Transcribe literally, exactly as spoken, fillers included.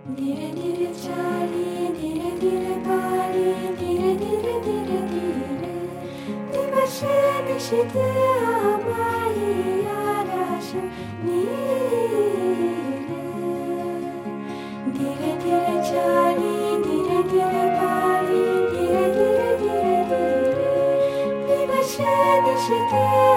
धीरे धीरे चाली धीरे धीरे बारी धीरे धीरे धीरे धीरे दिवसे निशिते आमाई आराश नीरे धीरे धीरे चाली धीरे धीरे बारी धीरे धीरे धीरे धीरे दिवसे निशिते